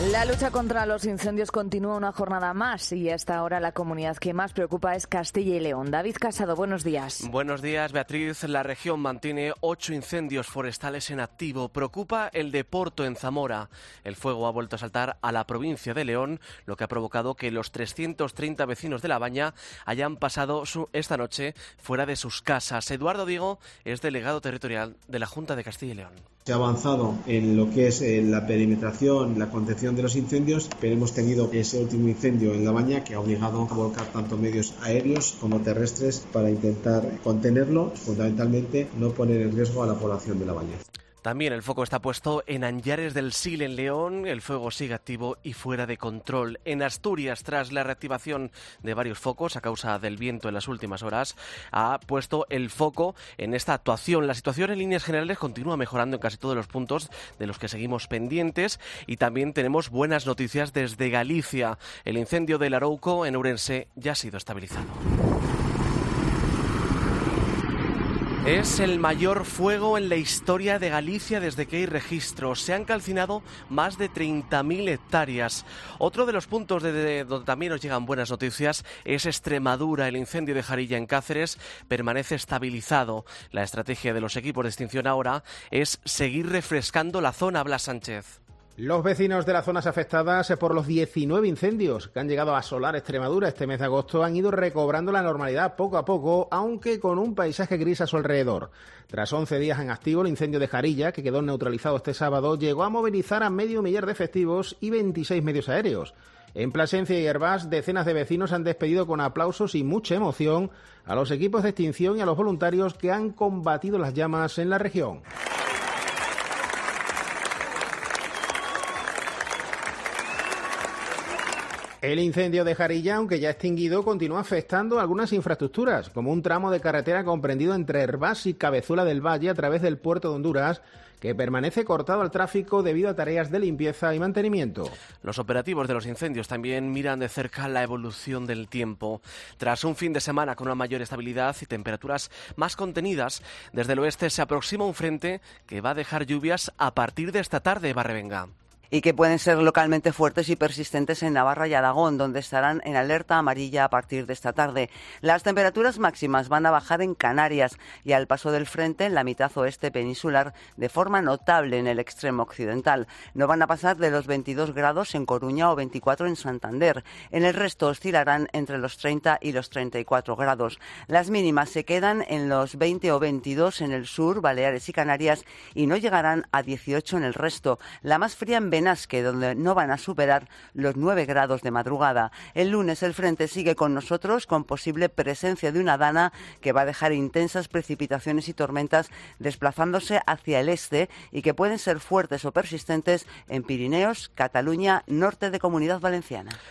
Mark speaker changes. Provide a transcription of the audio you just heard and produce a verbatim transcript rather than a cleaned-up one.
Speaker 1: La lucha contra los incendios continúa una jornada más y hasta ahora la comunidad que más preocupa es Castilla y León. David Casado, buenos días.
Speaker 2: Buenos días, Beatriz. La región mantiene ocho incendios forestales en activo. Preocupa el de Porto, en Zamora. El fuego ha vuelto a saltar a la provincia de León, lo que ha provocado que los trescientos treinta vecinos de La Baña hayan pasado su, esta noche fuera de sus casas. Eduardo Diego es delegado territorial de la Junta de Castilla y León.
Speaker 3: Se ha avanzado en lo que es la perimetración, la contención de los incendios, pero hemos tenido ese último incendio en La Baña que ha obligado a volcar tanto medios aéreos como terrestres para intentar contenerlo, fundamentalmente no poner en riesgo a la población de La Baña.
Speaker 2: También el foco está puesto en Anllares del Sil, en León. El fuego sigue activo y fuera de control. En Asturias, tras la reactivación de varios focos a causa del viento en las últimas horas, ha puesto el foco en esta actuación. La situación en líneas generales continúa mejorando en casi todos los puntos de los que seguimos pendientes, y también tenemos buenas noticias desde Galicia. El incendio del Arouco en Ourense ya ha sido estabilizado. Es el mayor fuego en la historia de Galicia desde que hay registros. Se han calcinado más de treinta mil hectáreas. Otro de los puntos de, de, donde también nos llegan buenas noticias es Extremadura. El incendio de Jarilla en Cáceres permanece estabilizado. La estrategia de los equipos de extinción ahora es seguir refrescando la zona. Blas Sánchez.
Speaker 4: Los vecinos de las zonas afectadas por los diecinueve incendios que han llegado a asolar Extremadura este mes de agosto han ido recobrando la normalidad poco a poco, aunque con un paisaje gris a su alrededor. Tras once días en activo, el incendio de Jarilla, que quedó neutralizado este sábado, llegó a movilizar a medio millar de efectivos y veintiséis medios aéreos. En Plasencia y Hervás, decenas de vecinos han despedido con aplausos y mucha emoción a los equipos de extinción y a los voluntarios que han combatido las llamas en la región. El incendio de Jarilla, aunque ya extinguido, continúa afectando algunas infraestructuras, como un tramo de carretera comprendido entre Hervás y Cabezuela del Valle a través del puerto de Honduras, que permanece cortado al tráfico debido a tareas de limpieza y mantenimiento.
Speaker 2: Los operativos de los incendios también miran de cerca la evolución del tiempo. Tras un fin de semana con una mayor estabilidad y temperaturas más contenidas, desde el oeste se aproxima un frente que va a dejar lluvias a partir de esta tarde, Barrevenga.
Speaker 5: Y que pueden ser localmente fuertes y persistentes en Navarra y Aragón, donde estarán en alerta amarilla a partir de esta tarde. Las temperaturas máximas van a bajar en Canarias y al paso del frente en la mitad oeste peninsular de forma notable en el extremo occidental. No van a pasar de los veintidós grados en Coruña o veinticuatro en Santander. En el resto oscilarán entre los treinta y los treinta y cuatro grados. Las mínimas se quedan en los veinte o veintidós en el sur, Baleares y Canarias, y no llegarán a dieciocho en el resto. La más fría en Benasque, donde no van a superar los nueve grados de madrugada. El lunes el frente sigue con nosotros, con posible presencia de una dana que va a dejar intensas precipitaciones y tormentas desplazándose hacia el este y que pueden ser fuertes o persistentes en Pirineos, Cataluña, norte de Comunidad Valenciana.